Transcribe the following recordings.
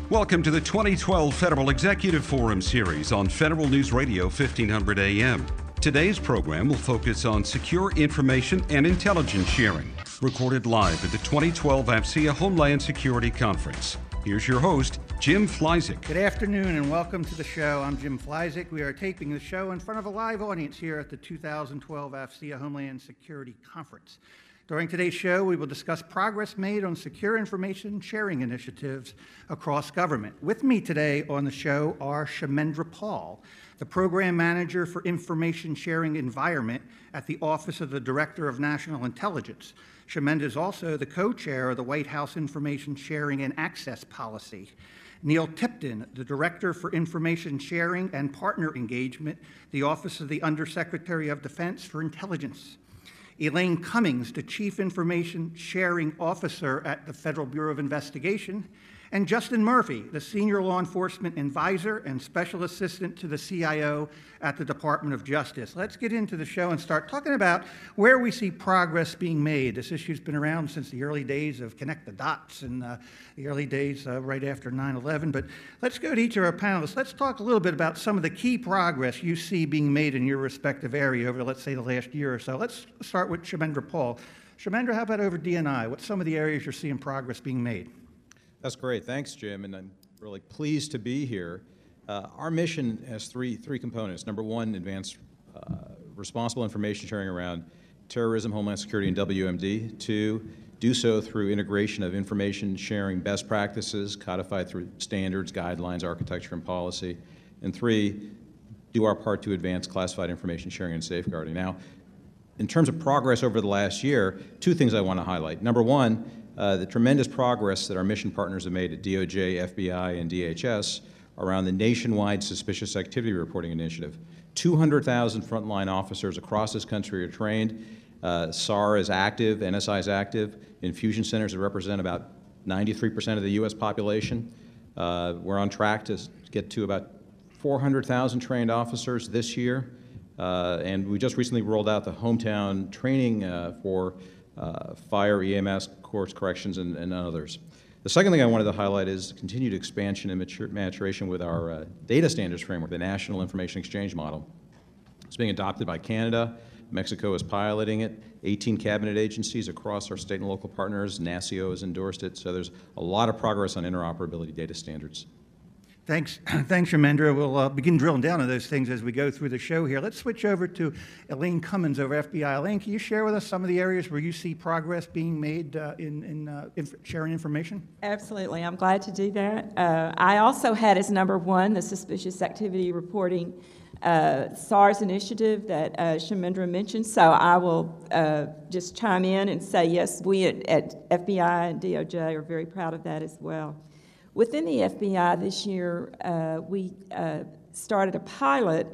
Welcome to the 2012 Federal Executive Forum series on Federal News Radio 1500 AM. Today's program will focus on secure information and intelligence sharing, recorded live at the 2012 AFCEA Homeland Security Conference. Here's your host, Jim Fleisig. Good afternoon and welcome to the show. I'm Jim Fleisig. We are taping the show in front of a live audience here at the 2012 AFCEA Homeland Security Conference. During today's show, we will discuss progress made on secure information sharing initiatives across government. With me today on the show are Kshemendra Paul, the Program Manager for Information Sharing Environment at the Office of the Director of National Intelligence. Kshemendra is also the co-chair of the White House Information Sharing and Access Policy. Neil Tipton, the Director for Information Sharing and Partner Engagement, the Office of the Undersecretary of Defense for Intelligence. Elaine Cummings, the Chief Information Sharing Officer at the Federal Bureau of Investigation, and Justin Murphy, the Senior Law Enforcement Advisor and Special Assistant to the CIO at the Department of Justice. Let's get into the show and start talking about where we see progress being made. This issue's been around since the early days of Connect the Dots and the early days right after 9/11. But let's go to each of our panelists. Let's talk a little bit about some of the key progress you see being made in your respective area over, let's say, the last year or so. Let's start with Kshemendra Paul. Kshemendra, how about over DNI? What's some of the areas you're seeing progress being made? That's great. Thanks, Jim, and I'm really pleased to be here. Our mission has three components. Number one, advance responsible information sharing around terrorism, homeland security, and WMD. Two, do so through integration of information sharing best practices codified through standards, guidelines, architecture, and policy. And three, do our part to advance classified information sharing and safeguarding. Now, in terms of progress over the last year, two things I want to highlight. Number one, the tremendous progress that our mission partners have made at DOJ, FBI, and DHS around the nationwide suspicious activity reporting initiative. 200,000 frontline officers across this country are trained. SAR is active, NSI is active. Infusion centers that represent about 93% of the U.S. population. We're on track to get to about 400,000 trained officers this year. And we just recently rolled out the hometown training for fire, EMS, course corrections, and others. The second thing I wanted to highlight is continued expansion and maturation with our data standards framework, the National Information Exchange Model. It's being adopted by Canada. Mexico is piloting it. 18 cabinet agencies across our state and local partners. NACIO has endorsed it. So there's a lot of progress on interoperability data standards. Thanks, Kshemendra. We'll begin drilling down on those things as we go through the show here. Let's switch over to Elaine Cummings over FBI. Elaine, can you share with us some of the areas where you see progress being made in sharing information? Absolutely. I'm glad to do that. I also had as number one the Suspicious Activity Reporting SARS initiative that Kshemendra mentioned, so I will just chime in and say, yes, we at FBI and DOJ are very proud of that as well. Within the FBI this year, we started a pilot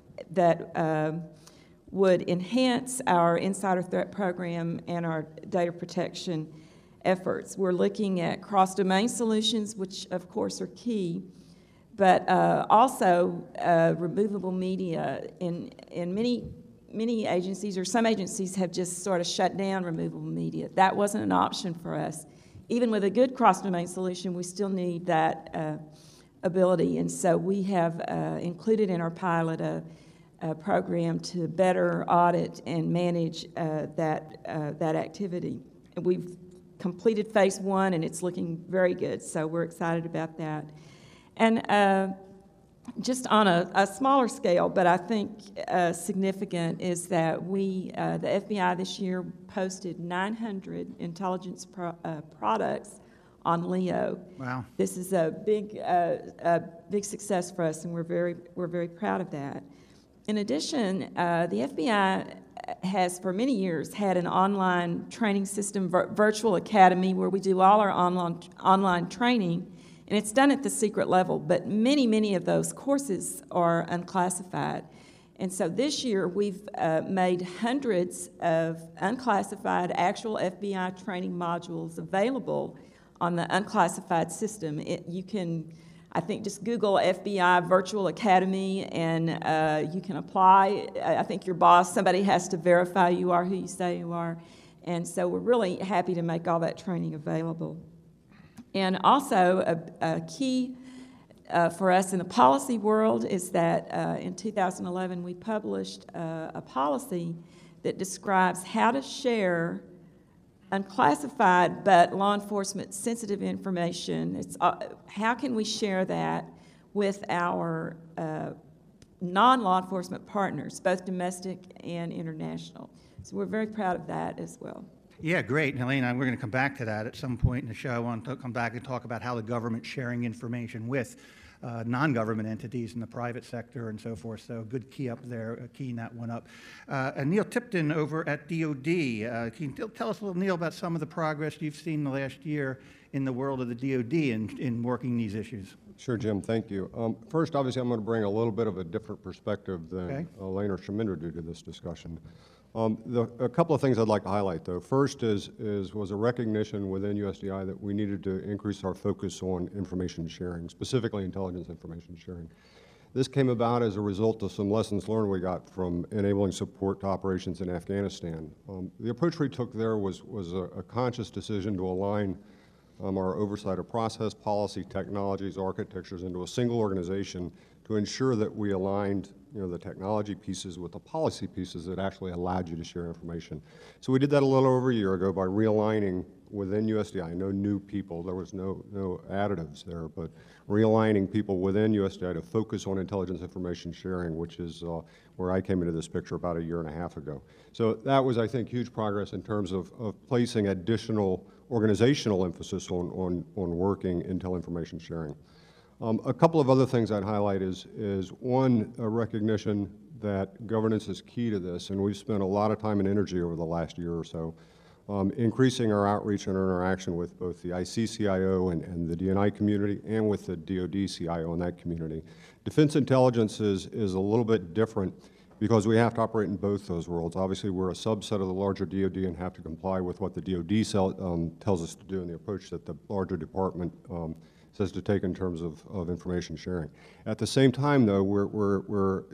that would enhance our insider threat program and our data protection efforts. We're looking at cross-domain solutions, which of course are key, but also removable media. In many agencies, or some agencies have just sort of shut down removable media. That wasn't an option for us. Even with a good cross-domain solution, we still need that ability, and so we have included in our pilot a program to better audit and manage that activity. And we've completed phase one, and it's looking very good, so we're excited about that. And just on a smaller scale, but I think significant, is that the FBI this year posted 900 intelligence products on Leo. Wow! This is a big success for us, and we're very proud of that. In addition, the FBI has for many years had an online training system, Virtual Academy, where we do all our online training. And it's done at the secret level, but many of those courses are unclassified. And so this year we've made hundreds of unclassified actual FBI training modules available on the unclassified system. You can, I think, just Google FBI Virtual Academy and you can apply. I think your boss, somebody has to verify you are who you say you are. And so we're really happy to make all that training available. And also, a key for us in the policy world is that in 2011, we published a policy that describes how to share unclassified but law enforcement sensitive information. It's how can we share that with our non-law enforcement partners, both domestic and international. So we're very proud of that as well. Yeah, great. And Helena, we're going to come back to that at some point in the show. I want to come back and talk about how the government's sharing information with non-government entities in the private sector and so forth. So good key up there, keying that one up. And Neil Tipton over at DOD. Can you tell us a little, Neil, about some of the progress you've seen in the last year in the world of the DOD in working these issues? Sure, Jim, thank you. First, obviously, I'm going to bring a little bit of a different perspective than Elaine or Shamindra do to this discussion. A couple of things I'd like to highlight, though. First was a recognition within USDI that we needed to increase our focus on information sharing, specifically intelligence information sharing. This came about as a result of some lessons learned we got from enabling support to operations in Afghanistan. The approach we took there was a conscious decision to align our oversight of process, policy, technologies, architectures into a single organization to ensure that we aligned the technology pieces with the policy pieces that actually allowed you to share information. So we did that a little over a year ago by realigning within USDI, no new people, there was no additives there, but realigning people within USDI to focus on intelligence information sharing, which is where I came into this picture about a year and a half ago. So that was, I think, huge progress in terms of placing additional organizational emphasis on working intel information sharing. A couple of other things I'd highlight is one, a recognition that governance is key to this, and we've spent a lot of time and energy over the last year or so increasing our outreach and interaction with both the ICCIO and the DNI community and with the DoD CIO in that community. Defense intelligence is a little bit different because we have to operate in both those worlds. Obviously, we're a subset of the larger DoD and have to comply with what the DoD tells us to do and the approach that the larger department says to take in terms of information sharing. At the same time, though, we're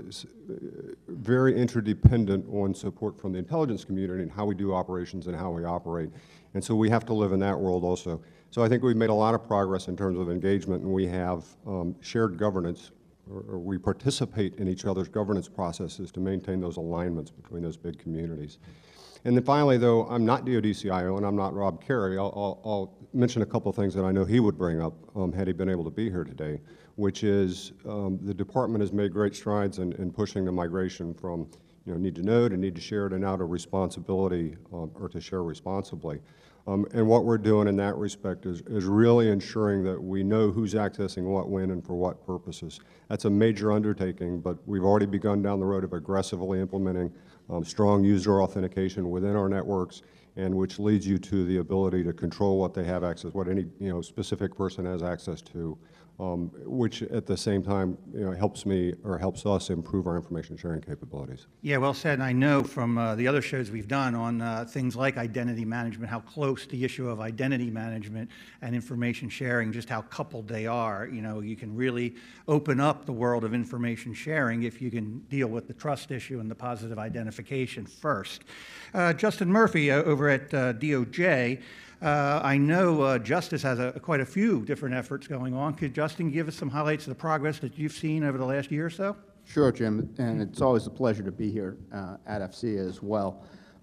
very interdependent on support from the intelligence community and how we do operations and how we operate. And so we have to live in that world also. So I think we've made a lot of progress in terms of engagement, and we have shared governance, or we participate in each other's governance processes to maintain those alignments between those big communities. And then finally, though, I'm not DoD CIO and I'm not Rob Carey, I'll mention a couple of things that I know he would bring up had he been able to be here today, which is the department has made great strides in pushing the migration from need to know to need to share to now to responsibility or to share responsibly. And what we're doing in that respect is really ensuring that we know who's accessing what, when, and for what purposes. That's a major undertaking, but we've already begun down the road of aggressively implementing strong user authentication within our networks, and which leads you to the ability to control what they have access, what any specific person has access to, which at the same time helps me or helps us improve our information sharing capabilities. Yeah, well said. And I know from the other shows we've done on things like identity management, how close the issue of identity management and information sharing, just how coupled they are. You can really open up the world of information sharing if you can deal with the trust issue and the positive identification first. Justin Murphy over at DOJ. I know Justice has quite a few different efforts going on. Could Justin give us some highlights of the progress that you've seen over the last year or so? Sure, Jim, and it's always a pleasure to be here at FCA as well.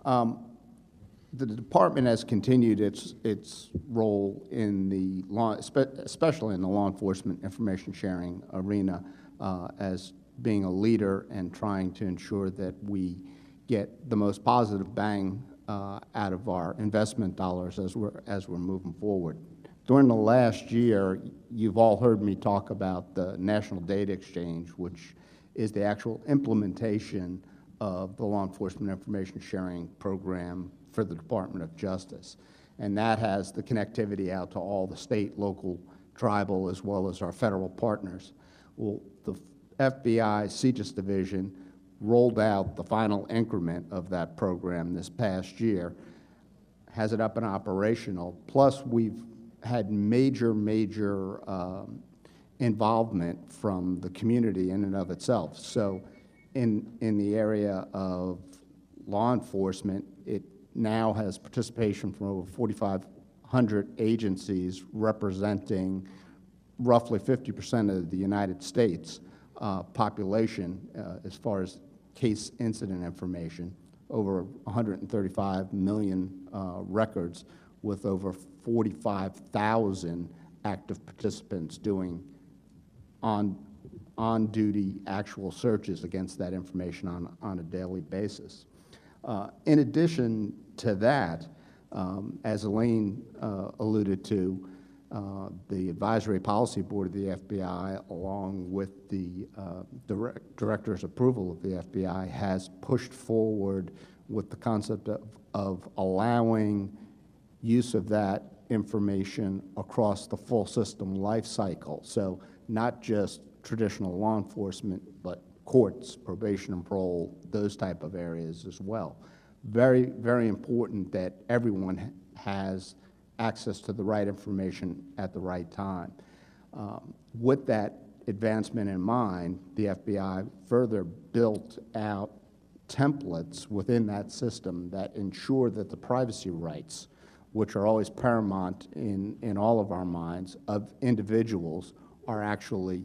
The department has continued its role in the especially in the law enforcement information sharing arena as being a leader and trying to ensure that we get the most positive bang out of our investment dollars as we're moving forward. During the last year, you've all heard me talk about the National Data Exchange, which is the actual implementation of the law enforcement information sharing program for the Department of Justice. And that has the connectivity out to all the state, local, tribal, as well as our federal partners. Well, the FBI CJIS division rolled out the final increment of that program this past year, has it up and operational, plus we've had major involvement from the community in and of itself. So in the area of law enforcement, it now has participation from over 4,500 100 agencies representing roughly 50% of the United States population as far as case incident information, over 135 million records with over 45,000 active participants doing on-duty actual searches against that information on a daily basis. In addition to that, as Elaine alluded to, the Advisory Policy Board of the FBI, along with the Director's approval of the FBI, has pushed forward with the concept of allowing use of that information across the full system life cycle. So not just traditional law enforcement, but courts, probation and parole, those type of areas as well. Very, very important that everyone has access to the right information at the right time. With that advancement in mind, the FBI further built out templates within that system that ensure that the privacy rights, which are always paramount in all of our minds, of individuals are actually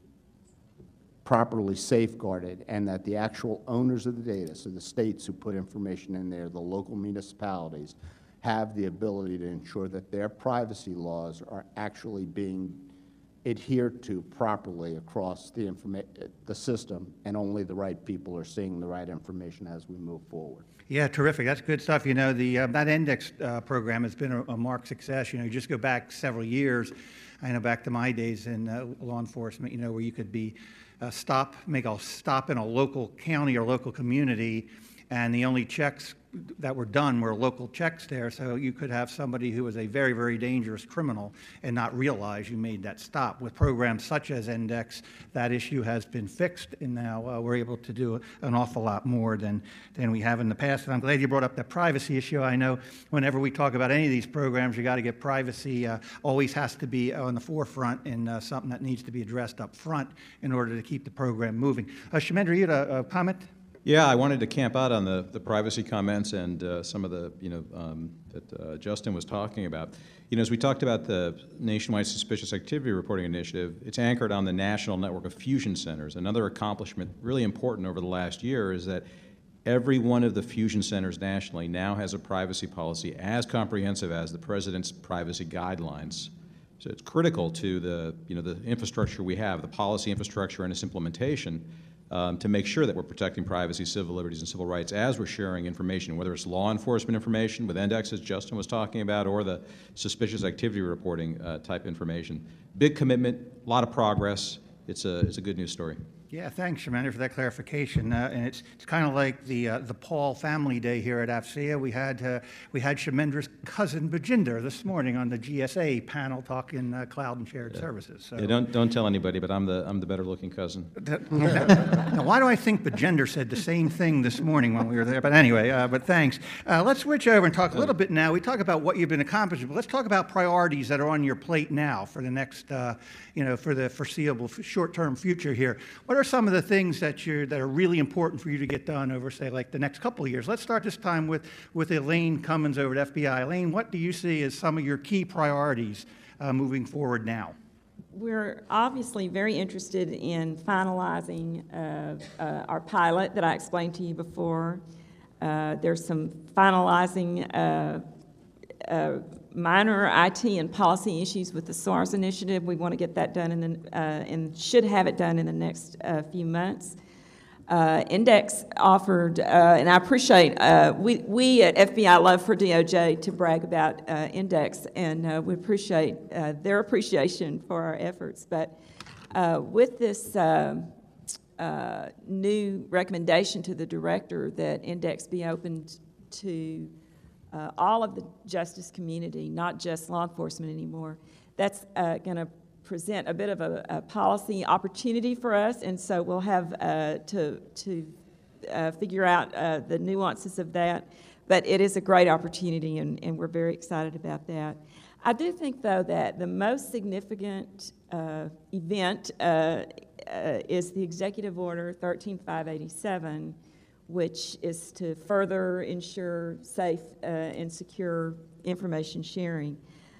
properly safeguarded, and that the actual owners of the data, so the states who put information in there, the local municipalities, have the ability to ensure that their privacy laws are actually being adhered to properly across the system, and only the right people are seeing the right information as we move forward. Yeah, terrific. That's good stuff. You know, that index program has been a marked success. You know, you just go back several years. I know back to my days in law enforcement, you know, where you could be make a stop in a local county or local community, and the only checks that were done were local checks there, so you could have somebody who was a very, very dangerous criminal and not realize you made that stop. With programs such as Index, that issue has been fixed, and now we're able to do an awful lot more than we have in the past. And I'm glad you brought up the privacy issue. I know whenever we talk about any of these programs, you got to get privacy always has to be on the forefront, and something that needs to be addressed up front in order to keep the program moving. Shumendra, you had a comment? Yeah, I wanted to camp out on the privacy comments and some of the, that Justin was talking about. You know, as we talked about the Nationwide Suspicious Activity Reporting Initiative, it's anchored on the National Network of Fusion Centers. Another accomplishment really important over the last year is that every one of the fusion centers nationally now has a privacy policy as comprehensive as the President's privacy guidelines. So it's critical to the infrastructure we have, the policy infrastructure and its implementation, to make sure that we're protecting privacy, civil liberties, and civil rights as we're sharing information, whether it's law enforcement information with Index, as Justin was talking about, or the suspicious activity reporting type information. Big commitment, a lot of progress. It's a good news story. Yeah, thanks, Shumendra, for that clarification. And it's kind of like the Paul Family Day here at AFCEA. We had Shumendra's cousin Bajinder this morning on the GSA panel talking cloud and shared services. So. Yeah, don't tell anybody, but I'm the better looking cousin. Now, why do I think Bajinder said the same thing this morning when we were there? But anyway, but thanks. Let's switch over and talk a little bit now. We talk about what you've been accomplishing, but let's talk about priorities that are on your plate now for the next, for the foreseeable short-term future here. What are some of the things that are really important for you to get done over, say, like the next couple of years? Let's start this time with Elaine Cummins over at FBI. Elaine, what do you see as some of your key priorities moving forward now? We're obviously very interested in finalizing our pilot that I explained to you before. There's some finalizing minor IT and policy issues with the SARS initiative. We want to get that done and should have it done in the next few months. Index offered, and I appreciate, we at FBI love for DOJ to brag about Index, and we appreciate their appreciation for our efforts. But with this new recommendation to the director that Index be opened to all of the justice community, not just law enforcement anymore, that's going to present a bit of a policy opportunity for us, and so we'll have to figure out the nuances of that. But it is a great opportunity, and we're very excited about that. I do think, though, that the most significant event is the Executive Order 13587, which is to further ensure safe and secure information sharing.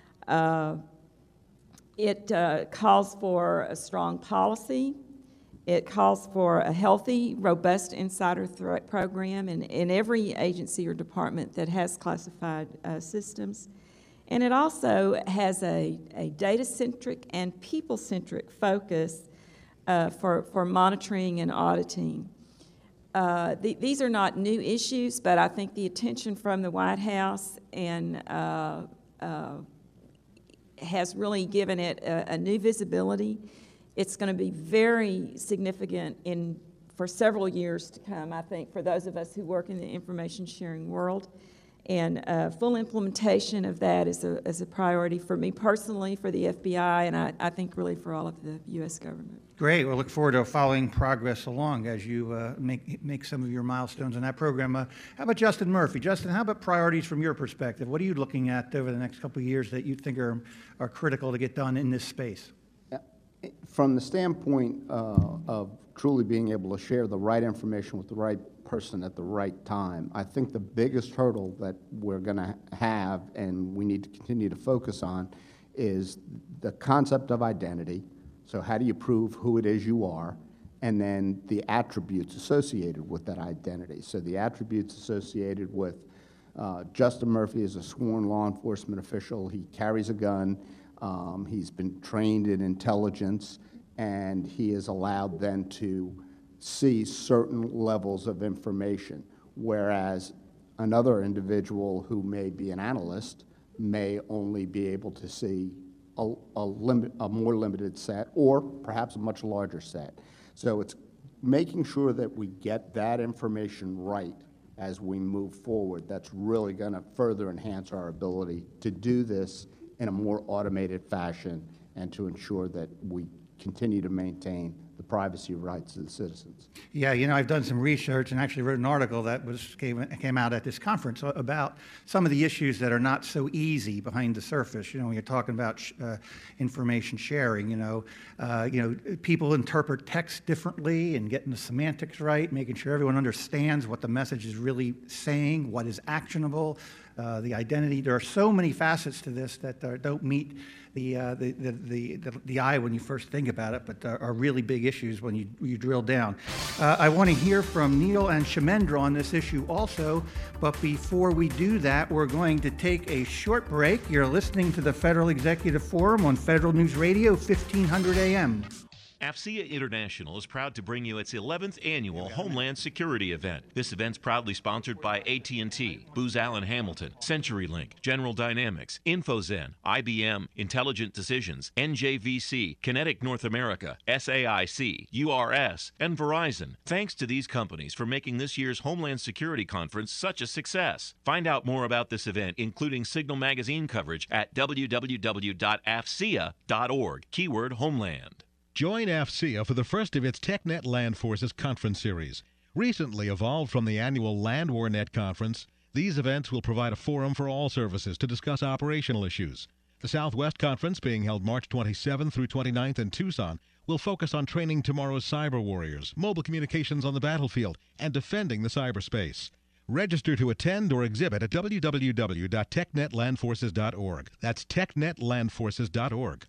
It calls for a strong policy. It calls for a healthy, robust insider threat program in every agency or department that has classified systems. And it also has a data-centric and people-centric focus for monitoring and auditing. These are not new issues, but I think the attention from the White House and has really given it a new visibility. It's going to be very significant for several years to come, I think, for those of us who work in the information sharing world. And full implementation of that is a priority for me personally, for the FBI, and I think really for all of the U.S. government. Great. We'll look forward to following progress along as you make some of your milestones in that program. How about Justin Murphy? Justin, how about priorities from your perspective? What are you looking at over the next couple of years that you think are critical to get done in this space? From the standpoint of truly being able to share the right information with the right person at the right time, I think the biggest hurdle that we're going to have and we need to continue to focus on is the concept of identity. So how do you prove who it is you are? And then the attributes associated with that identity. So the attributes associated with Justin Murphy is a sworn law enforcement official. He carries a gun. He's been trained in intelligence, and he is allowed then to see certain levels of information, whereas another individual who may be an analyst may only be able to see a more limited set, or perhaps a much larger set. So it's making sure that we get that information right as we move forward. That's really going to further enhance our ability to do this in a more automated fashion and to ensure that we continue to maintain the privacy rights of the citizens. Yeah, you know, I've done some research and actually wrote an article that came out at this conference about some of the issues that are not so easy behind the surface. You know, when you're talking about information sharing, you know, people interpret text differently, and getting the semantics right, making sure everyone understands what the message is really saying, what is actionable, the identity. There are so many facets to this that don't meet the eye when you first think about it, but are really big issues when you drill down. I want to hear from Neil and Kshemendra on this issue also, but before we do that, we're going to take a short break. You're listening to the Federal Executive Forum on Federal News Radio, 1500 AM. AFCEA International is proud to bring you its 11th annual Homeland Security event. This event's proudly sponsored by AT&T, Booz Allen Hamilton, CenturyLink, General Dynamics, InfoZen, IBM, Intelligent Decisions, NJVC, Kinetic North America, SAIC, URS, and Verizon. Thanks to these companies for making this year's Homeland Security Conference such a success. Find out more about this event, including Signal Magazine coverage, at www.afcea.org, keyword Homeland. Join AFCEA for the first of its TechNet Land Forces Conference Series. Recently evolved from the annual Land War Net Conference, these events will provide a forum for all services to discuss operational issues. The Southwest Conference, being held March 27th through 29th in Tucson, will focus on training tomorrow's cyber warriors, mobile communications on the battlefield, and defending the cyberspace. Register to attend or exhibit at www.technetlandforces.org. That's technetlandforces.org.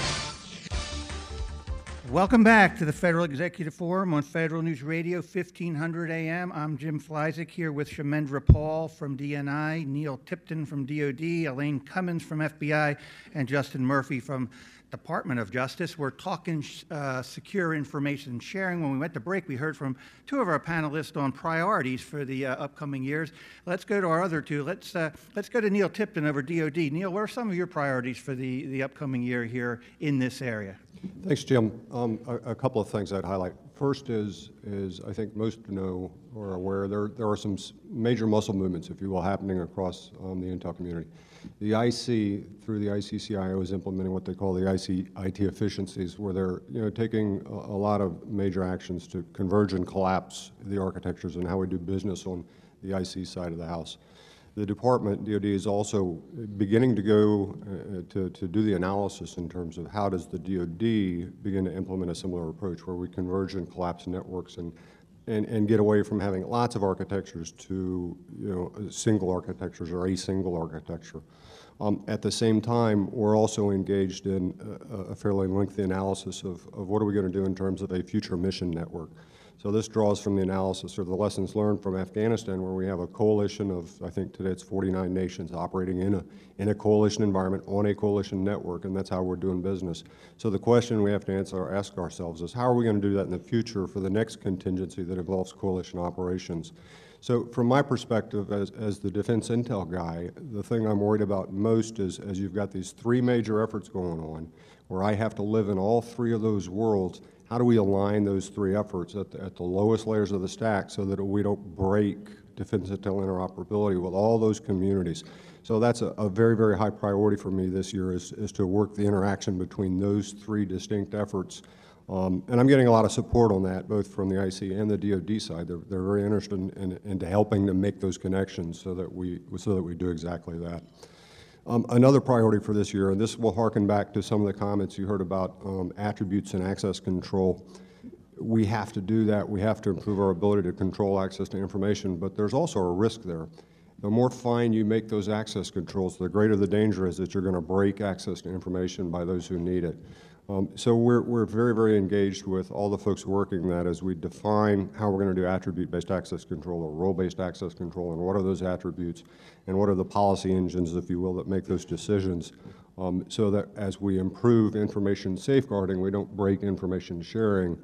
Welcome back to the Federal Executive Forum on Federal News Radio, 1500 AM. I'm Jim Fleisig here with Kshemendra Paul from DNI, Neil Tipton from DOD, Elaine Cummins from FBI, and Justin Murphy from Department of Justice. We're talking secure information sharing. When we went to break, we heard from two of our panelists on priorities for the upcoming years. Let's go to our other two. Let's go to Neil Tipton over DOD. Neil, what are some of your priorities for the upcoming year here in this area? Thanks, Jim. A couple of things I'd highlight. First is I think most know or are aware there are some major muscle movements, if you will, happening across the intel community. The IC, through the ICCIO, is implementing what they call the IC IT efficiencies, where they're taking a lot of major actions to converge and collapse the architectures and how we do business on the IC side of the house. The department, DOD, is also beginning to go to do the analysis in terms of how does the DOD begin to implement a similar approach where we converge and collapse networks and and get away from having lots of architectures to, single architectures or a single architecture. At the same time, we're also engaged in a fairly lengthy analysis of what are we going to do in terms of a future mission network. So this draws from the analysis or the lessons learned from Afghanistan, where we have a coalition of, I think today it's 49 nations operating in a coalition environment on a coalition network, and that's how we're doing business. So the question we have to ask ourselves is, how are we going to do that in the future for the next contingency that involves coalition operations? So from my perspective as the defense intel guy, the thing I'm worried about most is, as you've got these three major efforts going on, where I have to live in all three of those worlds, how do we align those three efforts at the lowest layers of the stack so that we don't break defense intel interoperability with all those communities? So that's a very, very high priority for me this year is to work the interaction between those three distinct efforts. And I'm getting a lot of support on that, both from the IC and the DoD side. They're very interested in helping to make those connections so that we do exactly that. Another priority for this year, and this will harken back to some of the comments you heard about attributes and access control. We have to do that. We have to improve our ability to control access to information, but there's also a risk there. The more fine you make those access controls, the greater the danger is that you're going to break access to information by those who need it. So we're very, very engaged with all the folks working that as we define how we're going to do attribute-based access control or role-based access control, and what are those attributes, and what are the policy engines, if you will, that make those decisions, so that as we improve information safeguarding, we don't break information sharing,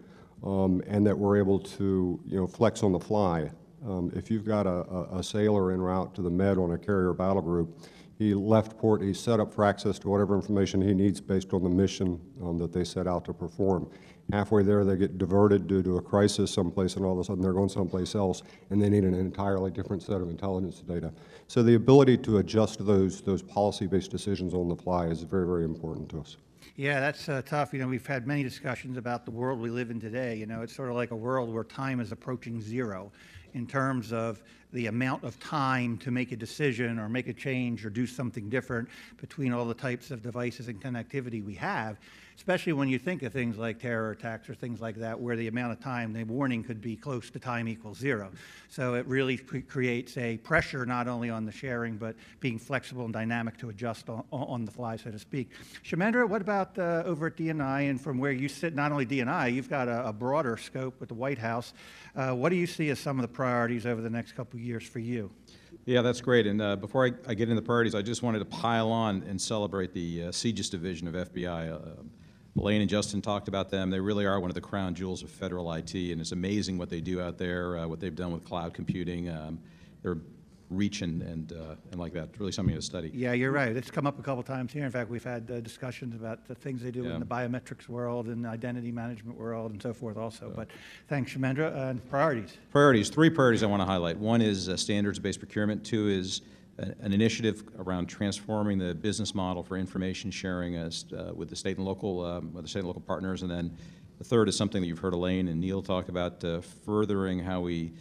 and that we're able to flex on the fly. If you've got a sailor en route to the Med on a carrier battle group, he left port, he's set up for access to whatever information he needs based on the mission that they set out to perform. Halfway there, they get diverted due to a crisis someplace, and all of a sudden they're going someplace else, and they need an entirely different set of intelligence data. So the ability to adjust those policy-based decisions on the fly is very, very important to us. Yeah, that's tough. We've had many discussions about the world we live in today. It's sort of like a world where time is approaching zero in terms of the amount of time to make a decision or make a change or do something different between all the types of devices and connectivity we have, especially when you think of things like terror attacks or things like that, where the amount of time, the warning could be close to time equals zero. So it really creates a pressure not only on the sharing, but being flexible and dynamic to adjust on the fly, so to speak. Shemendra, what about over at DNI, and from where you sit, not only DNI, you've got a broader scope with the White House. What do you see as some of the priorities over the next couple of years for you? Yeah, that's great. And before I get into the priorities, I just wanted to pile on and celebrate the CJIS division of FBI. Elaine and Justin talked about them. They really are one of the crown jewels of federal IT, and it's amazing what they do out there, what they've done with cloud computing, their reach and like that. It's really something to study. Yeah, you're right. It's come up a couple times here. In fact, we've had discussions about the things they do in the biometrics world and identity management world and so forth also. But thanks, Shemendra. And priorities? Priorities. Three priorities I want to highlight. One is standards-based procurement. Two is an initiative around transforming the business model for information sharing with the state and local partners, and then the third is something that you've heard Elaine and Neil talk about, furthering how we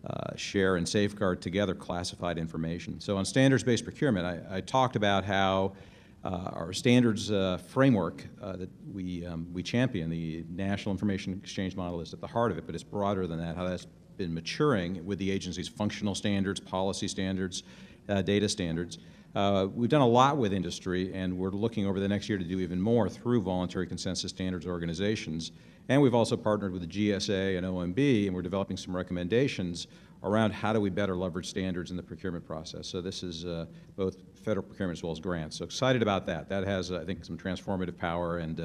share and safeguard together classified information. So on standards-based procurement, I talked about how our standards framework that we champion, the National Information Exchange Model, is at the heart of it, but it's broader than that, how that's been maturing with the agency's functional standards, policy standards, data standards. We've done a lot with industry, and we're looking over the next year to do even more through voluntary consensus standards organizations. And we've also partnered with the GSA and OMB, and we're developing some recommendations around how do we better leverage standards in the procurement process. So this is both federal procurement as well as grants. So excited about that. That has, I think, some transformative power, and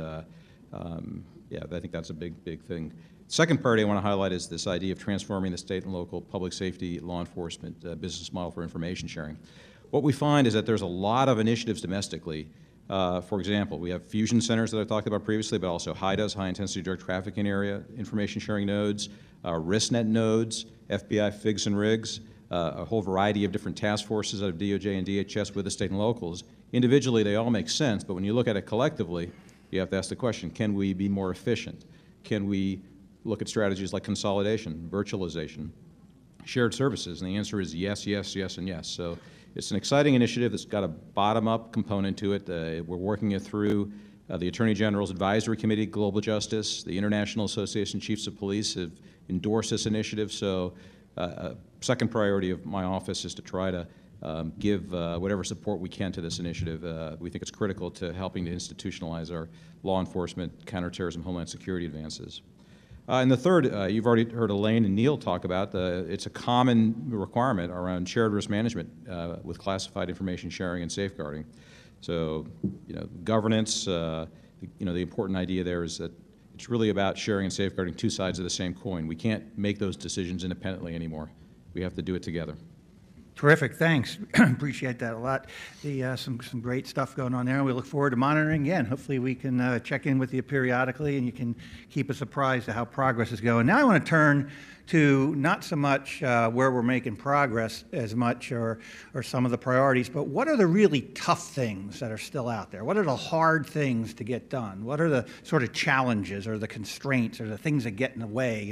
yeah, I think that's a big, big thing. Second priority I want to highlight is this idea of transforming the state and local public safety law enforcement business model for information sharing. What we find is that there's a lot of initiatives domestically. For example, we have fusion centers that I talked about previously, but also HIDAs, high-intensity drug trafficking area, information sharing nodes, RISNet nodes, FBI FIGs and RIGs, a whole variety of different task forces out of DOJ and DHS with the state and locals. Individually, they all make sense, but when you look at it collectively, you have to ask the question, can we be more efficient? Can we look at strategies like consolidation, virtualization, shared services? And the answer is yes, yes, yes, and yes. So it's an exciting initiative that's got a bottom-up component to it. We're working it through the Attorney General's Advisory Committee, Global Justice. The International Association of Chiefs of Police have endorse this initiative. So second priority of my office is to try to give whatever support we can to this initiative. We think it's critical to helping to institutionalize our law enforcement, counterterrorism, homeland security advances. And the third, you've already heard Elaine and Neil talk about, it's a common requirement around shared risk management with classified information sharing and safeguarding. So, governance, the important idea there is that it's really about sharing and safeguarding two sides of the same coin. We can't make those decisions independently anymore. We have to do it together. Terrific, thanks. Appreciate that a lot. Some great stuff going on there, and we look forward to monitoring again. Hopefully we can check in with you periodically, and you can keep us apprised of how progress is going. Now I want to turn to not so much where we're making progress as much or some of the priorities, but what are the really tough things that are still out there? What are the hard things to get done? What are the sort of challenges or the constraints or the things that get in the way,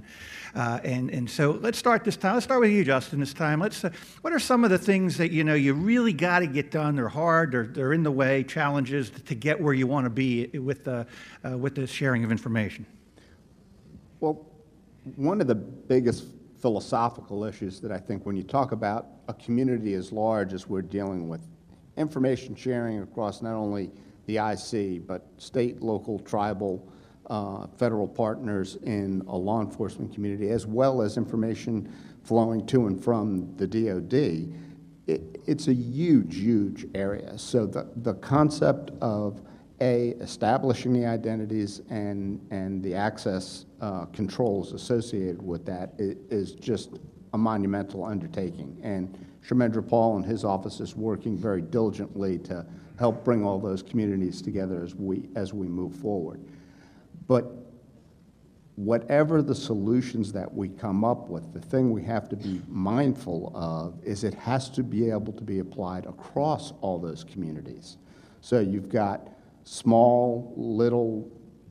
And so let's start this time. Let's start with you, Justin, this time. What are some of the things that, you really got to get done? They're hard, they're in the way, challenges to get where you want to be with the sharing of information? Well, one of the biggest philosophical issues that I think when you talk about a community as large as we're dealing with, information sharing across not only the IC, but state, local, tribal, federal partners in a law enforcement community, as well as information flowing to and from the DOD, it's a huge, huge area. So the concept of establishing the identities and the access controls associated with that is just a monumental undertaking. And Shamendra Paul and his office is working very diligently to help bring all those communities together as we move forward. But whatever the solutions that we come up with, the thing we have to be mindful of is it has to be able to be applied across all those communities. So you've got small, little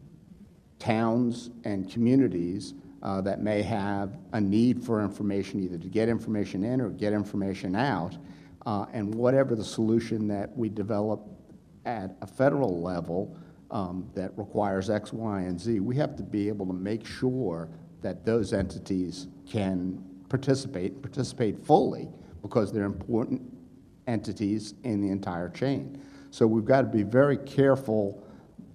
towns and communities that may have a need for information, either to get information in or get information out, and whatever the solution that we develop at a federal level that requires X, Y, and Z, we have to be able to make sure that those entities can participate fully, because they're important entities in the entire chain. So we've got to be very careful,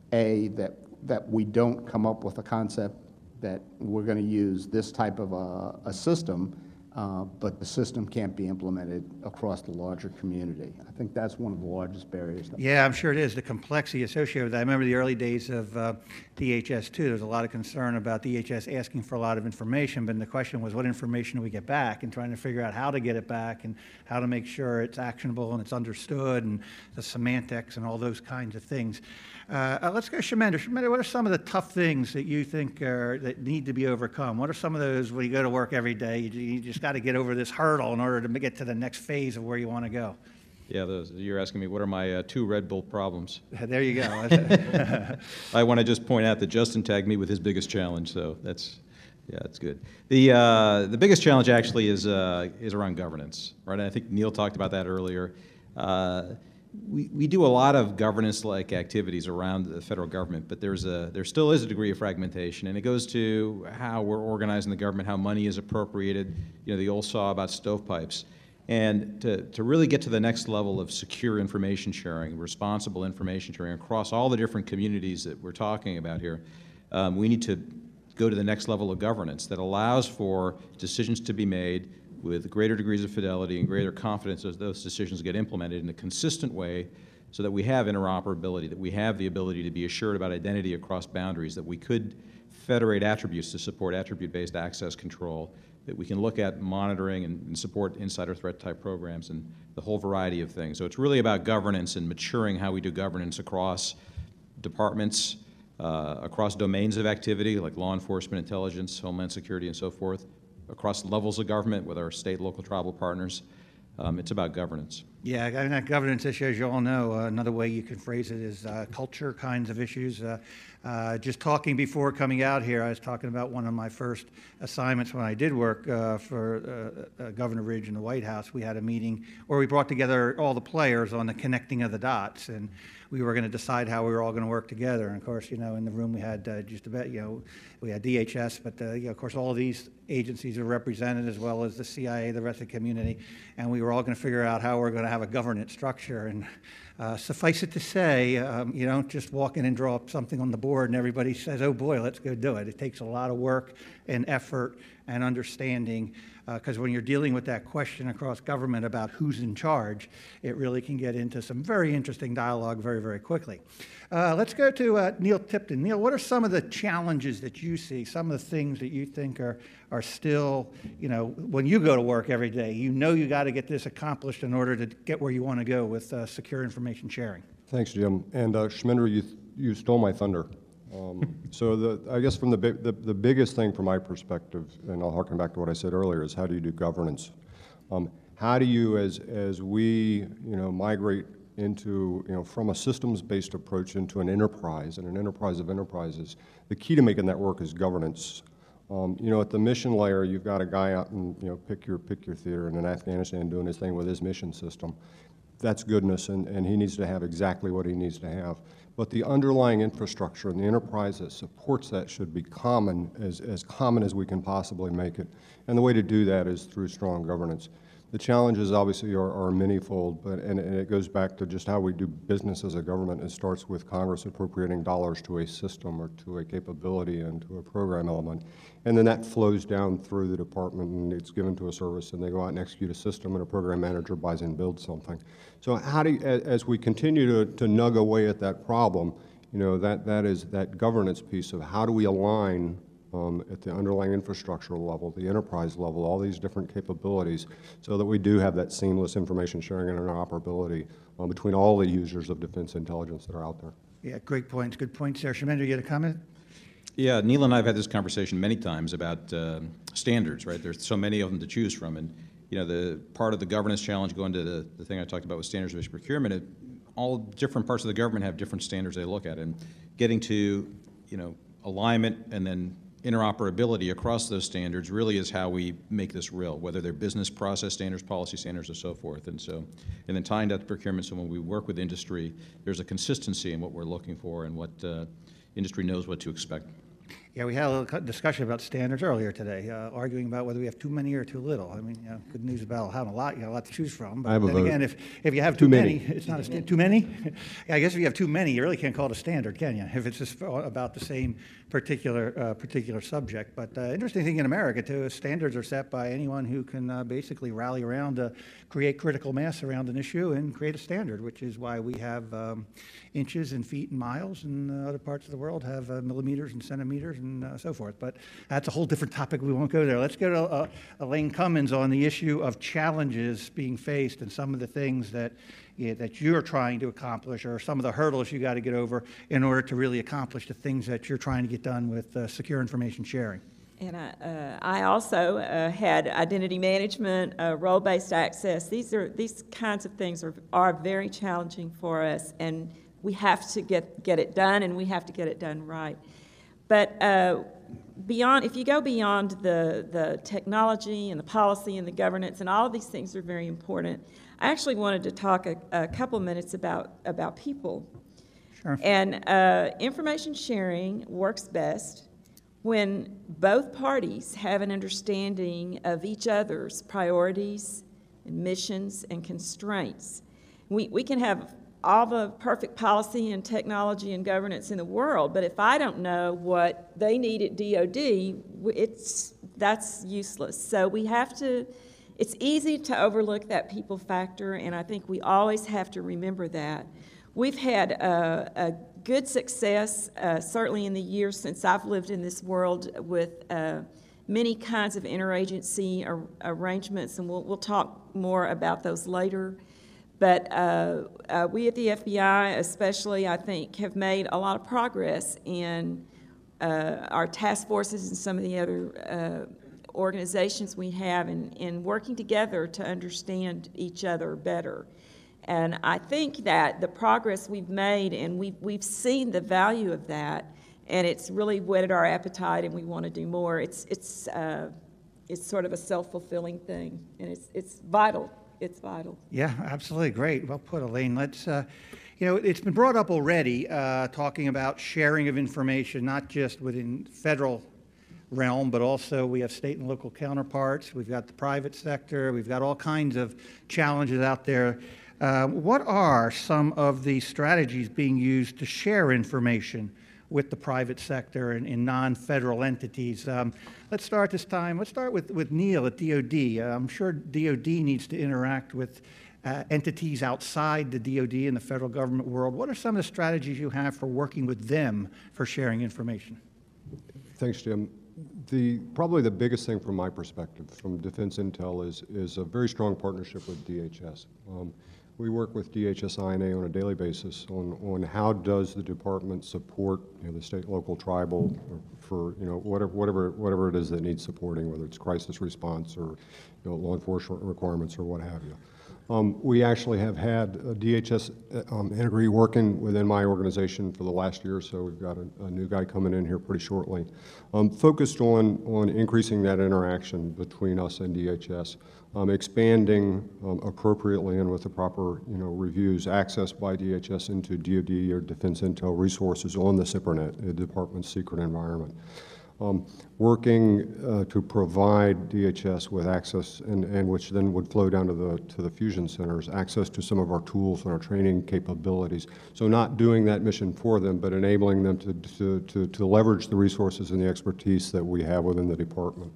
that we don't come up with a concept that we're going to use this type of a system, but the system can't be implemented across the larger community. I think that's one of the largest barriers. Yeah, I'm sure it is, the complexity associated with that. I remember the early days of DHS, too. There was a lot of concern about DHS asking for a lot of information, but the question was, what information do we get back, and trying to figure out how to get it back and how to make sure it's actionable and it's understood, and the semantics and all those kinds of things. Let's go Shamendra. Shamendra, what are some of the tough things that you think that need to be overcome? What are some of those when you go to work every day? You just got to get over this hurdle in order to get to the next phase of where you want to go? Yeah, you're asking me what are my two Red Bull problems. There you go. I want to just point out that Justin tagged me with his biggest challenge, so that's good. The biggest challenge actually is around governance, right? And I think Neil talked about that earlier. We do a lot of governance-like activities around the federal government, but there still is a degree of fragmentation, and it goes to how we're organizing the government, how money is appropriated, the old saw about stovepipes. And to really get to the next level of secure information sharing, responsible information sharing across all the different communities that we're talking about here, we need to go to the next level of governance that allows for decisions to be made with greater degrees of fidelity and greater confidence as those decisions get implemented in a consistent way, so that we have interoperability, that we have the ability to be assured about identity across boundaries, that we could federate attributes to support attribute-based access control, that we can look at monitoring and support insider threat type programs and the whole variety of things. So it's really about governance and maturing how we do governance across departments, across domains of activity like law enforcement, intelligence, homeland security, and so forth, across levels of government with our state, local, tribal partners. It's about governance. Yeah, I mean, that governance issue, as you all know, another way you can phrase it is culture kinds of issues. Just talking before coming out here, I was talking about one of my first assignments when I did work for Governor Ridge in the White House. We had a meeting where we brought together all the players on the connecting of the dots, and we were going to decide how we were all going to work together. And of course, you know, in the room we had just about, you know, we had DHS, but you know, of course, all of these agencies are represented, as well as the CIA, the rest of the community, and we were all going to figure out how we're going to have a governance structure. And suffice it to say, you don't just walk in and draw up something on the board and everybody says, oh boy, let's go do it. It takes a lot of work and effort and understanding, because when you're dealing with that question across government about who's in charge, it really can get into some very interesting dialogue very, very quickly. Let's go to Neil Tipton. Neil, what are some of the challenges that you see, some of the things that you think are still, you know, when you go to work every day, you know you got to get this accomplished in order to get where you want to go with secure information sharing? Thanks, Jim. And Shmendra, you stole my thunder. So I guess from the biggest thing from my perspective, and I'll harken back to what I said earlier, is how do you do governance? How do you, as we, you know, migrate into, you know, from a systems-based approach into an enterprise, and an enterprise of enterprises, the key to making that work is governance. You know, at the mission layer, you've got a guy out in, you know, pick your theater in Afghanistan doing his thing with his mission system. That's goodness, and he needs to have exactly what he needs to have. But the underlying infrastructure and the enterprise that supports that should be common, as common as we can possibly make it. And the way to do that is through strong governance. The challenges obviously are manyfold, and it goes back to just how we do business as a government. It starts with Congress appropriating dollars to a system or to a capability and to a program element. And then that flows down through the department and it's given to a service, and they go out and execute a system, and a program manager buys and builds something. So how do you, as we continue to nug away at that problem, you know, that is that governance piece of how do we align at the underlying infrastructure level, the enterprise level, all these different capabilities, so that we do have that seamless information sharing and interoperability between all the users of defense intelligence that are out there. Yeah, great points. Good points there. Shmendra, you had a comment? Yeah, Neil and I have had this conversation many times about standards, right? There's so many of them to choose from, and you know, the part of the governance challenge, going to the thing I talked about with standards-based procurement, all different parts of the government have different standards they look at, and getting to, you know, alignment and then interoperability across those standards really is how we make this real, whether they're business process standards, policy standards, or so forth. And so, and then tying that to procurement, so when we work with industry, there's a consistency in what we're looking for and what industry knows what to expect. Yeah, we had a little discussion about standards earlier today, arguing about whether we have too many or too little. I mean, you know, good news about having a lot, you got a lot to choose from. But then again, if you have too many, it's not a too many. Yeah, I guess if you have too many, you really can't call it a standard, can you? If it's just about the same particular subject. But interesting thing in America too is standards are set by anyone who can basically rally around, create critical mass around an issue and create a standard, which is why we have inches and feet and miles, and other parts of the world have millimeters and centimeters and so forth. But that's a whole different topic. We won't go there. Let's go to Elaine Cummins on the issue of challenges being faced and some of the things that you're trying to accomplish, or some of the hurdles you got to get over in order to really accomplish the things that you're trying to get done with secure information sharing. And I also had identity management, role-based access. These kinds of things are very challenging for us, and we have to get it done, and we have to get it done right. But if you go beyond the technology and the policy and the governance, and all of these things are very important, I actually wanted to talk a couple minutes about people. Sure. And information sharing works best when both parties have an understanding of each other's priorities and missions and constraints. We can have all the perfect policy and technology and governance in the world, but if I don't know what they need at DOD, that's useless. So we have to, it's easy to overlook that people factor, and I think we always have to remember that. We've had a good success, certainly in the years since I've lived in this world, with many kinds of interagency arrangements, and we'll talk more about those later. But we at the FBI especially, I think, have made a lot of progress in our task forces and some of the other organizations we have in working together to understand each other better. And I think that the progress we've made, and we've seen the value of that, and it's really whetted our appetite, and we want to do more. It's sort of a self-fulfilling thing, and it's vital. It's vital. Yeah, absolutely. Great. Well put, Elaine. Let's, it's been brought up already, talking about sharing of information, not just within federal realm, but also we have state and local counterparts. We've got the private sector. We've got all kinds of challenges out there. What are some of the strategies being used to share information with the private sector and in non-federal entities? Let's start this time. Let's start with Neil at DOD. I'm sure DOD needs to interact with entities outside the DOD and the federal government world. What are some of the strategies you have for working with them for sharing information? Thanks, Jim. Probably the biggest thing from my perspective, from Defense Intel, is a very strong partnership with DHS. We work with DHS INA on a daily basis on how does the department support the state, local, tribal, for whatever it is that needs supporting, whether it's crisis response or law enforcement requirements or what have you. We actually have had DHS integrity working within my organization for the last year or so. We've got a new guy coming in here pretty shortly, focused on increasing that interaction between us and DHS, expanding appropriately and with the proper reviews, access by DHS into DoD or Defense Intel resources on the SIPRNet, the department's secret environment. Working to provide DHS with access, and which then would flow down to the fusion centers, access to some of our tools and our training capabilities. So not doing that mission for them, but enabling them to leverage the resources and the expertise that we have within the department.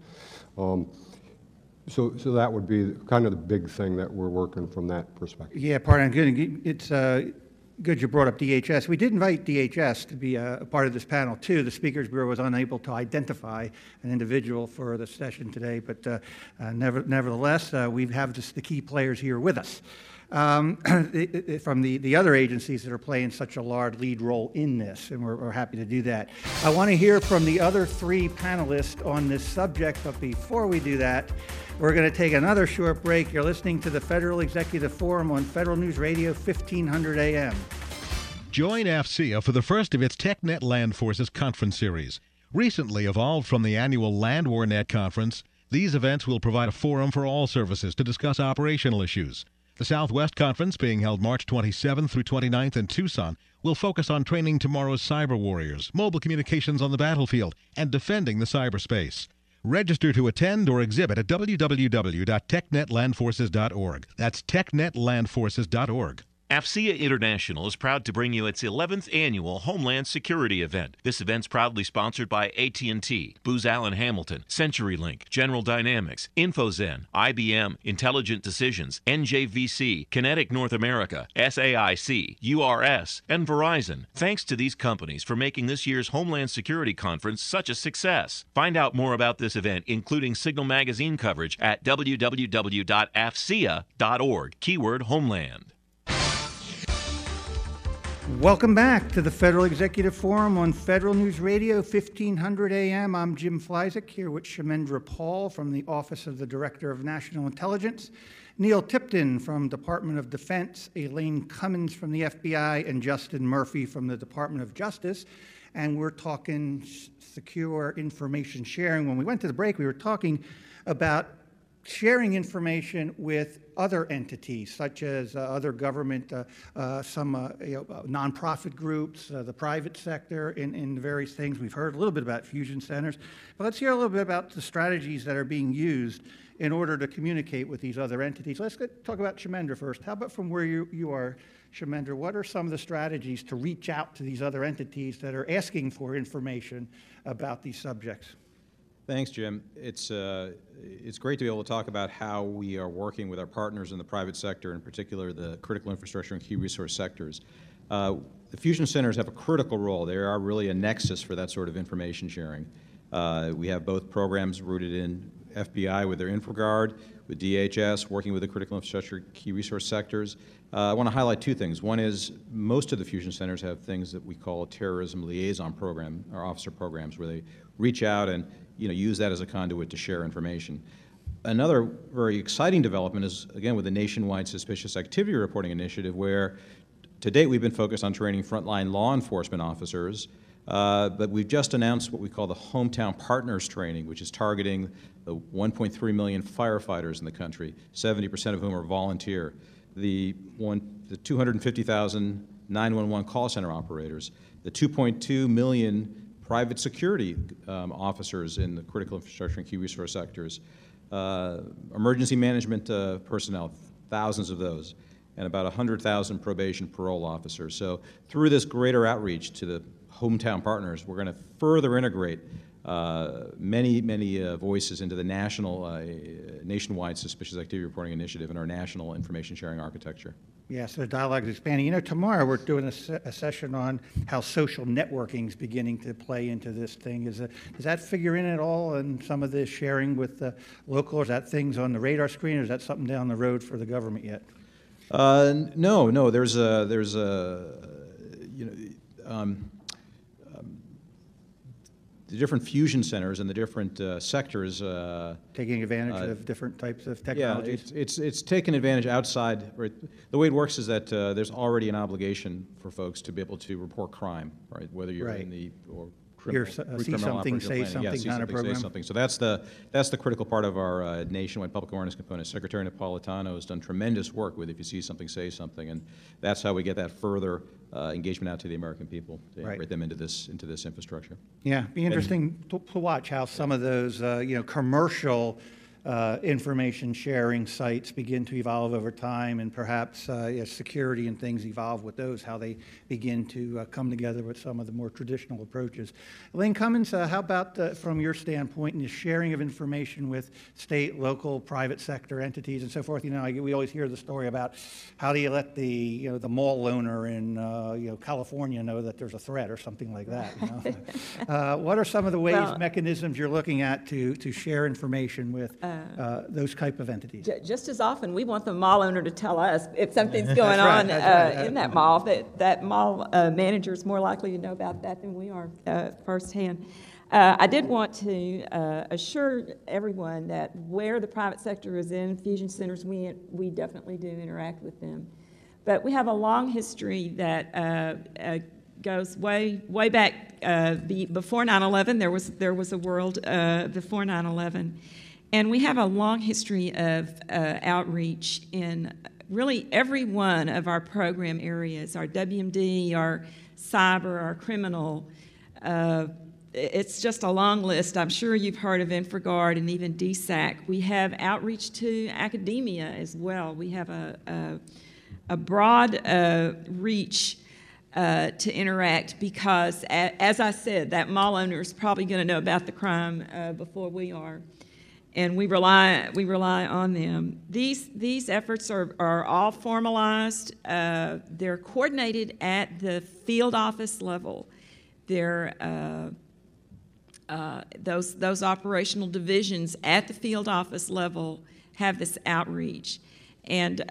So that would be kind of the big thing that we're working from that perspective. Yeah, pardon. Good. It's good you brought up DHS. We did invite DHS to be a part of this panel too. The Speakers Bureau was unable to identify an individual for the session today, but nevertheless, we have just the key players here with us from the other agencies that are playing such a large lead role in this, and we're happy to do that. I want to hear from the other three panelists on this subject, but before we do that, we're going to take another short break. You're listening to the Federal Executive Forum on Federal News Radio, 1500 AM. Join AFCEA for the first of its TechNet Land Forces Conference Series. Recently evolved from the annual Land War Net Conference, these events will provide a forum for all services to discuss operational issues. The Southwest Conference, being held March 27th through 29th in Tucson, will focus on training tomorrow's cyber warriors, mobile communications on the battlefield, and defending the cyberspace. Register to attend or exhibit at www.technetlandforces.org. That's technetlandforces.org. AFCEA International is proud to bring you its 11th annual Homeland Security event. This event's proudly sponsored by AT&T, Booz Allen Hamilton, CenturyLink, General Dynamics, InfoZen, IBM, Intelligent Decisions, NJVC, Kinetic North America, SAIC, URS, and Verizon. Thanks to these companies for making this year's Homeland Security Conference such a success. Find out more about this event, including Signal Magazine coverage, at www.afcea.org, keyword Homeland. Welcome back to the Federal Executive Forum on Federal News Radio, 1500 AM. I'm Jim Fleisig, here with Shemendra Paul from the Office of the Director of National Intelligence, Neil Tipton from Department of Defense, Elaine Cummins from the FBI, and Justin Murphy from the Department of Justice. And we're talking secure information sharing. When we went to the break, we were talking about sharing information with other entities, such as other government, some nonprofit groups, the private sector, in various things. We've heard a little bit about fusion centers, but let's hear a little bit about the strategies that are being used in order to communicate with these other entities. Let's talk about Shemendra first. How about from where you are, Shemendra, what are some of the strategies to reach out to these other entities that are asking for information about these subjects? Thanks, Jim. It's great to be able to talk about how we are working with our partners in the private sector, in particular the critical infrastructure and key resource sectors. The fusion centers have a critical role. They are really a nexus for that sort of information sharing. We have both programs rooted in FBI with their InfraGuard, with DHS, working with the critical infrastructure key resource sectors. I want to highlight two things. One is most of the fusion centers have things that we call a terrorism liaison program, or officer programs, where they reach out and use that as a conduit to share information. Another very exciting development is, again, with the nationwide suspicious activity reporting initiative, where to date we've been focused on training frontline law enforcement officers, but we've just announced what we call the Hometown Partners Training, which is targeting the 1.3 million firefighters in the country, 70% of whom are volunteer, the 250,000 911 call center operators, the 2.2 million private security officers in the critical infrastructure and key resource sectors, emergency management personnel, thousands of those, and about 100,000 probation parole officers. So through this greater outreach to the hometown partners, we're going to further integrate many voices into the nationwide suspicious activity reporting initiative and our national information sharing architecture. Yeah, so the dialogue is expanding. You know, tomorrow we're doing a session on how social networking is beginning to play into this thing. Does that figure in at all in some of this sharing with the local? Or is that things on the radar screen, or is that something down the road for the government yet? No. There's the different fusion centers and the different sectors. Taking advantage of different types of technologies? Yeah, it's taken advantage outside. Right? The way it works is that there's already an obligation for folks to be able to report crime, right? Whether you're in the or see something, say something kind of program. Say something. So that's the critical part of our nationwide public awareness component. Secretary Napolitano has done tremendous work with if you see something, say something, and that's how we get that further engagement out to the American people to integrate them into this infrastructure. Yeah, be interesting to watch how some of those commercial information sharing sites begin to evolve over time, and perhaps security and things evolve with those, how they begin to come together with some of the more traditional approaches. Elaine Cummins, how about from your standpoint in the sharing of information with state, local, private sector entities and so forth? You know, we always hear the story about how do you let the mall owner in California know that there's a threat or something like that. You know? What are some of the ways, mechanisms you're looking at to share information with those type of entities? Just as often, we want the mall owner to tell us if something's going on in that mall. That mall manager is more likely to know about that than we are firsthand. I did want to assure everyone that where the private sector is in fusion centers, we definitely do interact with them. But we have a long history that goes way back before 9/11. There was a world before 9/11. And we have a long history of outreach in really every one of our program areas, our WMD, our cyber, our criminal. It's just a long list. I'm sure you've heard of InfraGard and even DSAC. We have outreach to academia as well. We have a broad reach to interact because, as I said, that mall owner is probably going to know about the crime before we are. And we rely on them. These efforts are all formalized. They're coordinated at the field office level. They're those operational divisions at the field office level have this outreach, and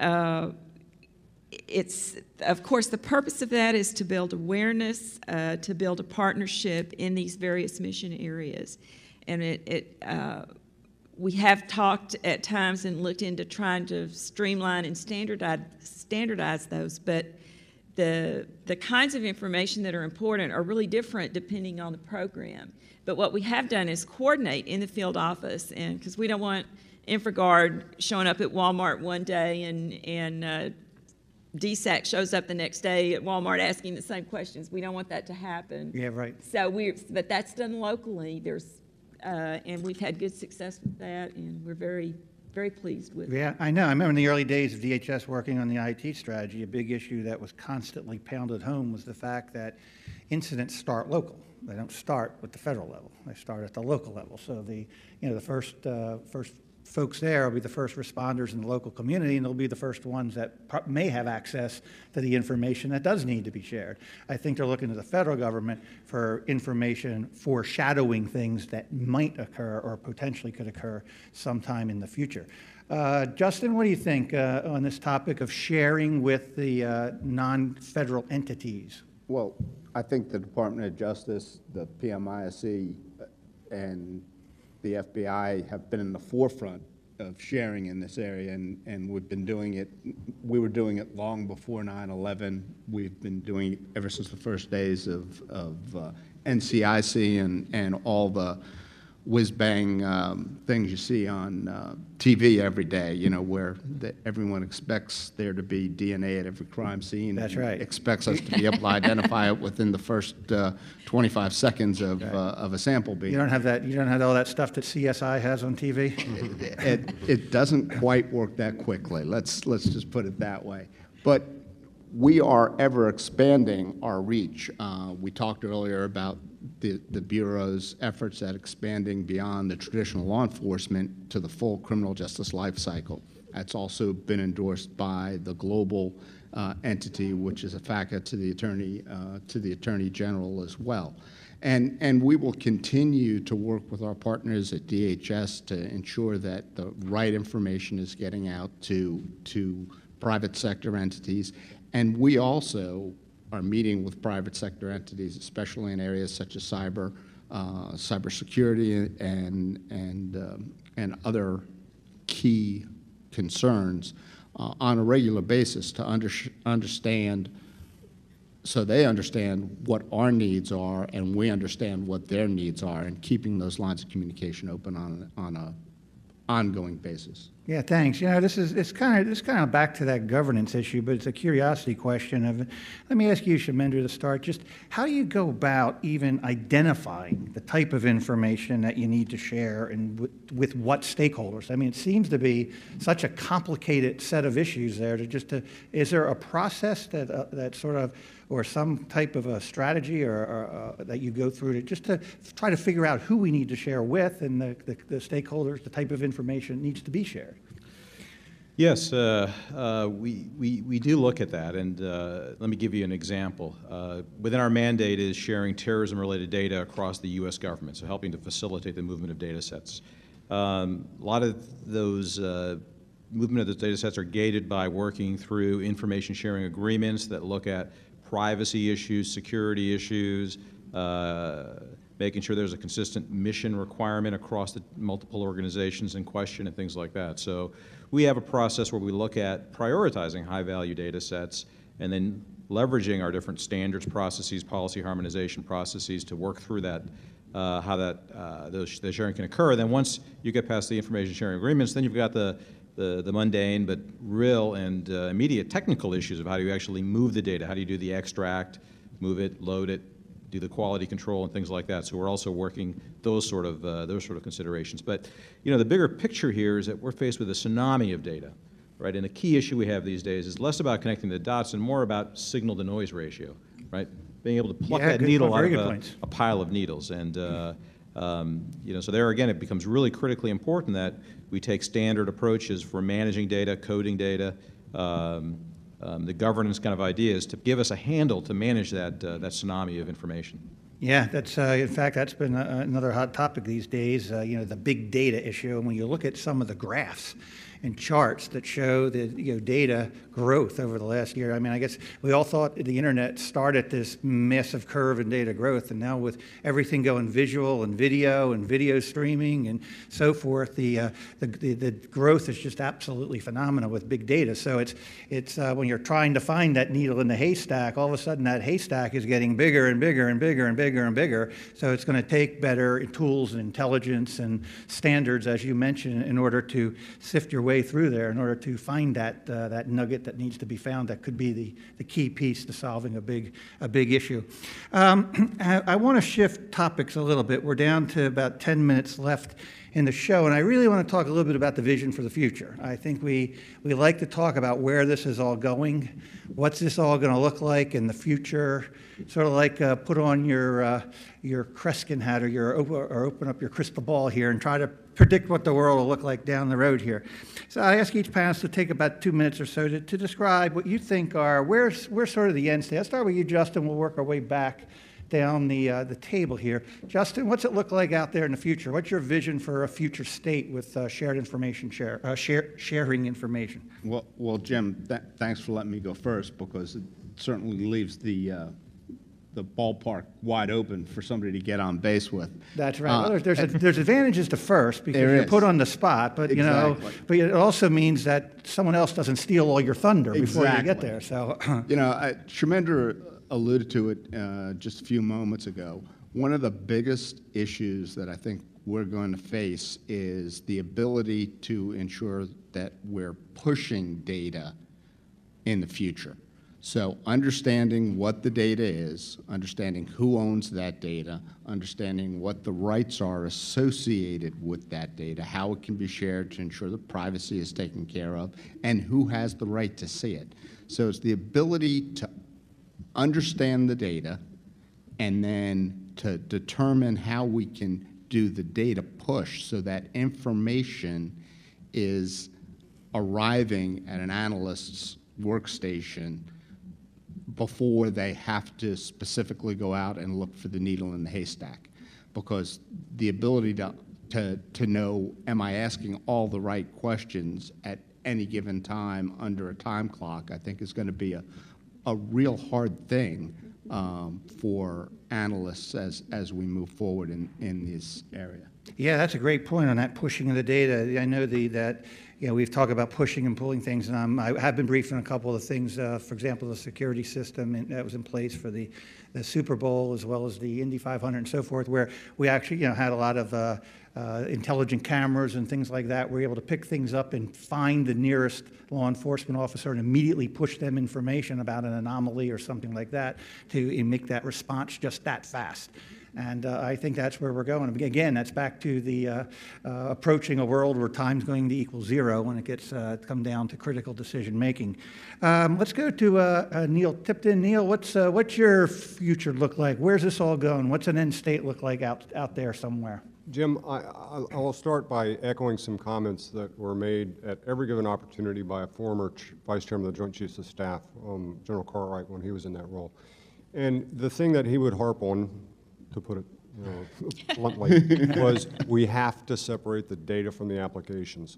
it's, of course, the purpose of that is to build awareness, to build a partnership in these various mission areas, and we have talked at times and looked into trying to streamline and standardize those, but the kinds of information that are important are really different depending on the program. But what we have done is coordinate in the field office, and because we don't want InfraGard showing up at Walmart one day and DSAC shows up the next day at Walmart asking the same questions. We don't want that to happen. Yeah, right. So but that's done locally. And we've had good success with that, and we're very, very pleased with it. Yeah, I know. I remember in the early days of DHS working on the IT strategy, a big issue that was constantly pounded home was the fact that incidents start local. They don't start with the federal level. They start at the local level. So the first folks there will be the first responders in the local community, and they'll be the first ones that may have access to the information that does need to be shared. I think they're looking to the federal government for information foreshadowing things that might occur or potentially could occur sometime in the future. Justin, what do you think on this topic of sharing with the non-federal entities? Well, I think the Department of Justice, the PMISC, and the FBI have been in the forefront of sharing in this area, and we've been doing it. We were doing it long before 9/11. We've been doing it ever since the first days of NCIC and all the whiz-bang things you see on TV every day, you know, where everyone expects there to be DNA at every crime scene. That's right. Expects us to be able to identify it within the first 25 seconds of a sample being. You don't have that. You don't have all that stuff that CSI has on TV. It doesn't quite work that quickly. Let's just put it that way. But we are ever expanding our reach. We talked earlier about the Bureau's efforts at expanding beyond the traditional law enforcement to the full criminal justice life cycle. That's also been endorsed by the global entity, which is a FACA to the Attorney General as well. And we will continue to work with our partners at DHS to ensure that the right information is getting out to private sector entities. And we also are meeting with private sector entities, especially in areas such as cybersecurity and other key concerns on a regular basis to understand, so they understand what our needs are and we understand what their needs are, and keeping those lines of communication open on a ongoing basis. Yeah, thanks. You know, it's kind of back to that governance issue, but it's a curiosity question. Let me ask you, Shamendra, to start. Just how do you go about even identifying the type of information that you need to share and with what stakeholders? I mean, it seems to be such a complicated set of issues there. Is there a process that sort of, or some type of a strategy or that you go through to try to figure out who we need to share with and the stakeholders, the type of information needs to be shared? Yes, we do look at that, and let me give you an example. Within our mandate is sharing terrorism-related data across the U.S. government, so helping to facilitate the movement of data sets. A lot of those movement of those data sets are gated by working through information sharing agreements that look at privacy issues, security issues, making sure there's a consistent mission requirement across the multiple organizations in question and things like that. So we have a process where we look at prioritizing high-value data sets and then leveraging our different standards processes, policy harmonization processes to work through that, how the sharing can occur. Then once you get past the information sharing agreements, then you've got the mundane but real and immediate technical issues of how do you actually move the data, how do you do the extract, move it, load it, do the quality control and things like that. So we're also working those sort of considerations. But you know, the bigger picture here is that we're faced with a tsunami of data, right? And the key issue we have these days is less about connecting the dots and more about signal-to-noise ratio, right? Being able to pluck that needle out of a pile of needles. And you know, so there again, it becomes really critically important that we take standard approaches for managing data, coding data, the governance kind of ideas to give us a handle to manage that tsunami of information. Yeah, that's in fact that's been another hot topic these days. You know, the big data issue. And when you look at some of the graphs and charts that show the data growth over the last year. I mean, I guess we all thought the internet started this massive curve in data growth, and now with everything going visual and video streaming and so forth, the growth is just absolutely phenomenal with big data. So it's when you're trying to find that needle in the haystack, all of a sudden that haystack is getting bigger and bigger and bigger and bigger and bigger. So it's going to take better tools and intelligence and standards, as you mentioned, in order to sift your way through there, in order to find that nugget that needs to be found that could be the key piece to solving a big issue. I want to shift topics a little bit. We're down to about 10 minutes left in the show, and I really want to talk a little bit about the vision for the future. I think we like to talk about where this is all going, what's this all going to look like in the future, sort of like put on your Kreskin hat or open up your crystal ball here and try to predict what the world will look like down the road here. So I ask each panelist to take about 2 minutes or so to describe what you think are, where's sort of the end state. I'll start with you, Justin. We'll work our way back down the table here. Justin, what's it look like out there in the future? What's your vision for a future state with shared information, sharing information? Well, Jim, thanks for letting me go first, because it certainly leaves the the ballpark wide open for somebody to get on base with. That's right. Well, there's advantages to first because There you're is. put on the spot, but Exactly. but it also means that someone else doesn't steal all your thunder before you get Exactly. there. So Shamendra alluded to it just a few moments ago. One of the biggest issues that I think we're going to face is the ability to ensure that we're pushing data in the future. So understanding what the data is, understanding who owns that data, understanding what the rights are associated with that data, how it can be shared to ensure that privacy is taken care of, and who has the right to see it. So it's the ability to understand the data and then to determine how we can do the data push so that information is arriving at an analyst's workstation before they have to specifically go out and look for the needle in the haystack. Because the ability to know, am I asking all the right questions at any given time under a time clock, I think is going to be a real hard thing for analysts as we move forward in this area. yeah, that's a great point on that pushing of the data. I know that we've talked about pushing and pulling things, and I have been briefed on a couple of things. For example, the security system that was in place for the Super Bowl as well as the Indy 500 and so forth, where we actually had a lot of intelligent cameras and things like that. We're able to pick things up and find the nearest law enforcement officer and immediately push them information about an anomaly or something like that to make that response just that fast. And I think that's where we're going. Again, that's back to the approaching a world where time's going to equal zero when it gets come down to critical decision making. Let's go to Neil Tipton. Neil, what's your future look like? Where's this all going? What's an end state look like out there somewhere? Jim, I'll start by echoing some comments that were made at every given opportunity by a former Vice Chairman of the Joint Chiefs of Staff, General Cartwright, when he was in that role. And the thing that he would harp on, to put it bluntly, was we have to separate the data from the applications.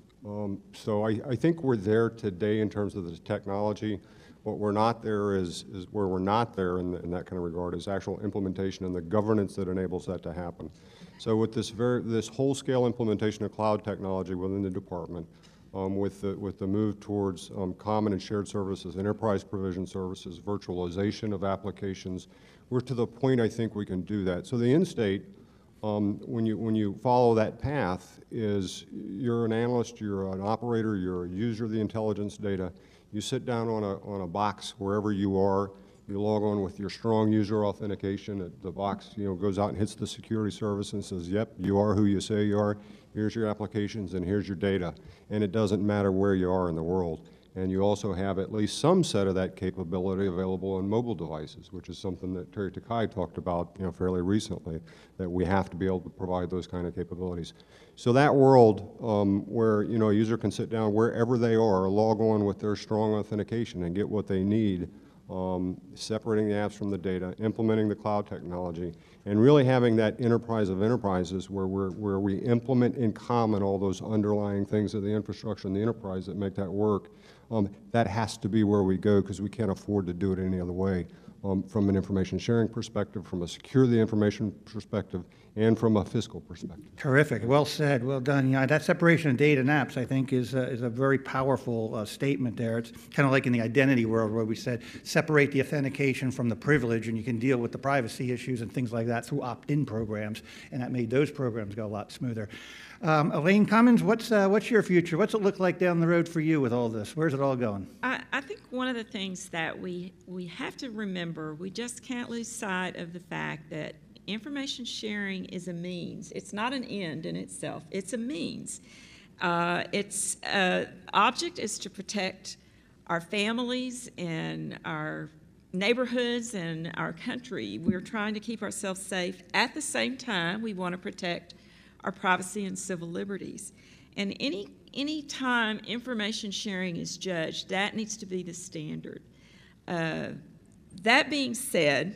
So I think we're there today in terms of the technology. What we're not there is where we're not there in that kind of regard is actual implementation and the governance that enables that to happen. So with this whole-scale implementation of cloud technology within the department, with the move towards common and shared services, enterprise provision services, virtualization of applications, we're to the point I think we can do that. So the end state, when you follow that path, is you're an analyst, you're an operator, you're a user of the intelligence data. You sit down on a box wherever you are. You log on with your strong user authentication. The box goes out and hits the security service and says, yep, you are who you say you are. Here's your applications and here's your data. And it doesn't matter where you are in the world. And you also have at least some set of that capability available on mobile devices, which is something that Terry Takai talked about fairly recently, that we have to be able to provide those kind of capabilities. So that world where a user can sit down wherever they are, log on with their strong authentication and get what they need, separating the apps from the data, implementing the cloud technology, and really having that enterprise of enterprises where we implement in common all those underlying things of the infrastructure and the enterprise that make that work. That has to be where we go because we can't afford to do it any other way from an information sharing perspective, from a secure the information perspective, and from a fiscal perspective. Terrific. Well said. Well done. That separation of data and apps, I think, is a very powerful statement there. It's kind of like in the identity world where we said separate the authentication from the privilege, and you can deal with the privacy issues and things like that through opt-in programs, and that made those programs go a lot smoother. Elaine Cummins, what's your future? What's it look like down the road for you with all this? Where's it all going? I think one of the things that we have to remember, we just can't lose sight of the fact that information sharing is a means. It's not an end in itself. It's a means. Its object is to protect our families and our neighborhoods and our country. We're trying to keep ourselves safe. At the same time, we want to protect our privacy and civil liberties. And any time information sharing is judged, that needs to be the standard. That being said,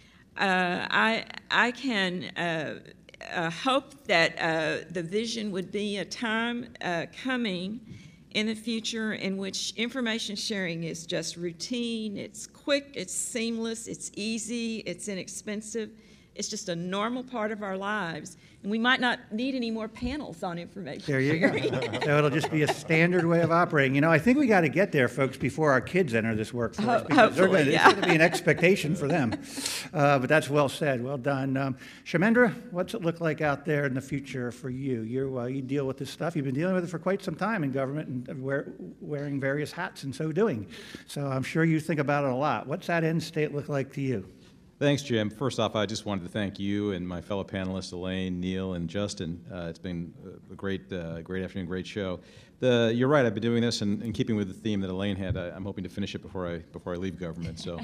I can hope that the vision would be a time coming in the future in which information sharing is just routine, it's quick, it's seamless, it's easy, it's inexpensive. It's just a normal part of our lives, and we might not need any more panels on information. There you go. So it'll just be a standard way of operating. I think we got to get there, folks, before our kids enter this workforce. Because it's going to be an expectation for them. But that's well said. Well done. Shamendra, what's it look like out there in the future for you? You deal with this stuff. You've been dealing with it for quite some time in government and wearing various hats and so doing. So I'm sure you think about it a lot. What's that end state look like to you? Thanks, Jim. First off, I just wanted to thank you and my fellow panelists, Elaine, Neil, and Justin. It's been a great afternoon, great show. You're right. I've been doing this, and in keeping with the theme that Elaine had, I'm hoping to finish it before I leave government. So,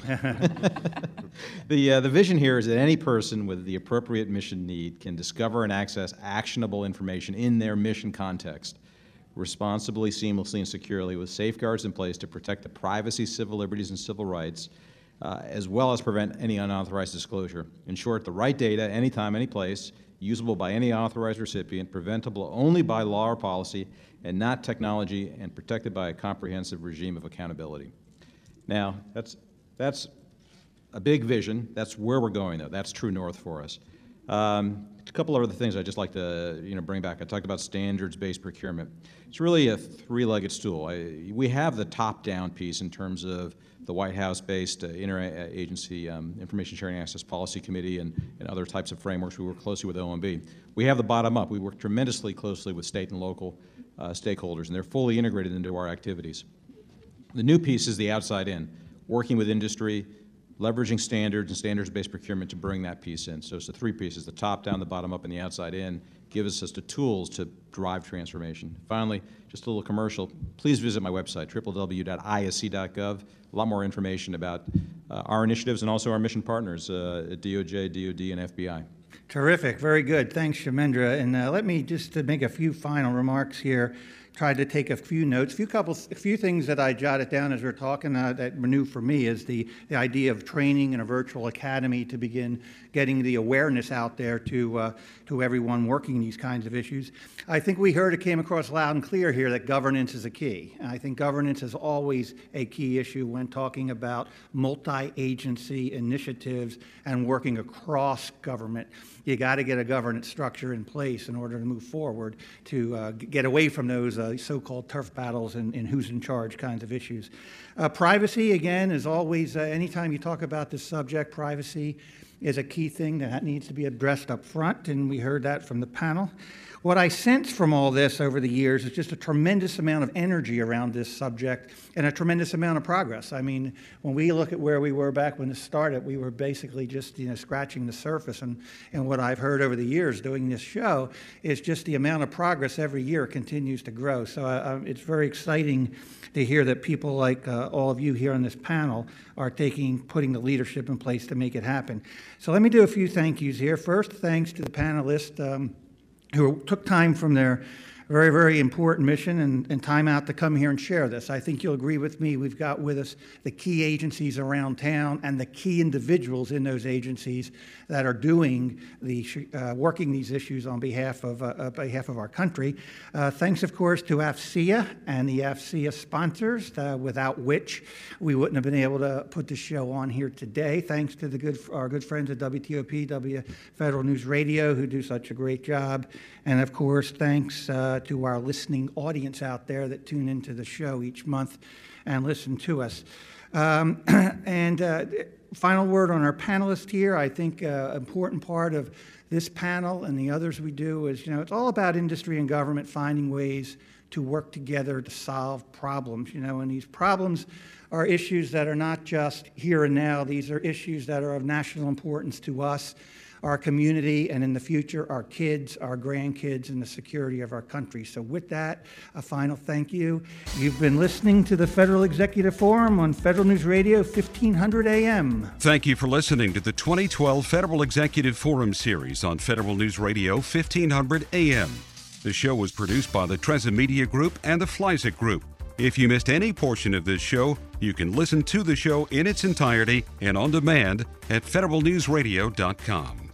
the vision here is that any person with the appropriate mission need can discover and access actionable information in their mission context, responsibly, seamlessly, and securely, with safeguards in place to protect the privacy, civil liberties, and civil rights, as well as prevent any unauthorized disclosure. In short, the right data, anytime, any place, usable by any authorized recipient, preventable only by law or policy, and not technology, and protected by a comprehensive regime of accountability. Now, that's a big vision. That's where we're going, though. That's true north for us. A couple of other things I'd just like to bring back. I talked about standards-based procurement. It's really a three-legged stool. We have the top-down piece in terms of the White House-based interagency Information Sharing Access Policy Committee and other types of frameworks. We work closely with OMB. We have the bottom-up. We work tremendously closely with state and local stakeholders, and they're fully integrated into our activities. The new piece is the outside-in, working with industry, leveraging standards and standards-based procurement to bring that piece in. So it's the three pieces, the top-down, the bottom-up, and the outside-in, gives us the tools to drive transformation. Finally, just a little commercial, please visit my website, www.isc.gov. A lot more information about our initiatives and also our mission partners at DOJ, DOD, and FBI. Terrific. Very good. Thanks, Shamendra. And let me just make a few final remarks here. Tried to take a few notes. A few things that I jotted down as we're talking that were new for me is the idea of training in a virtual academy to begin getting the awareness out there to everyone working these kinds of issues. I think we heard it came across loud and clear here that governance is a key. And I think governance is always a key issue when talking about multi-agency initiatives and working across government. You got to get a governance structure in place in order to move forward to get away from those so-called turf battles and who's in charge kinds of issues. Privacy, again, is always, anytime you talk about this subject, privacy is a key thing that needs to be addressed up front, and we heard that from the panel. What I sense from all this over the years is just a tremendous amount of energy around this subject and a tremendous amount of progress. I mean, when we look at where we were back when this started, we were basically just scratching the surface. And what I've heard over the years doing this show is just the amount of progress every year continues to grow. So it's very exciting to hear that people like all of you here on this panel are putting the leadership in place to make it happen. So let me do a few thank yous here. First, thanks to the panelists who took time from their very, very important mission and time out to come here and share this. I think you'll agree with me. We've got with us the key agencies around town and the key individuals in those agencies that are doing working these issues on behalf of our country. Thanks, of course, to AFCEA and the AFCEA sponsors, without which we wouldn't have been able to put the show on here today. Thanks to our good friends at WTOP, Federal News Radio, who do such a great job. And, of course, thanks to our listening audience out there that tune into the show each month and listen to us. Final word on our panelists here. I think an important part of this panel and the others we do is, it's all about industry and government finding ways to work together to solve problems, and these problems are issues that are not just here and now. These are issues that are of national importance to us, our community, and in the future, our kids, our grandkids, and the security of our country. So with that, a final thank you. You've been listening to the Federal Executive Forum on Federal News Radio, 1500 AM. Thank you for listening to the 2012 Federal Executive Forum series on Federal News Radio, 1500 AM. The show was produced by the Trezza Media Group and the Fleisig Group. If you missed any portion of this show, you can listen to the show in its entirety and on demand at federalnewsradio.com.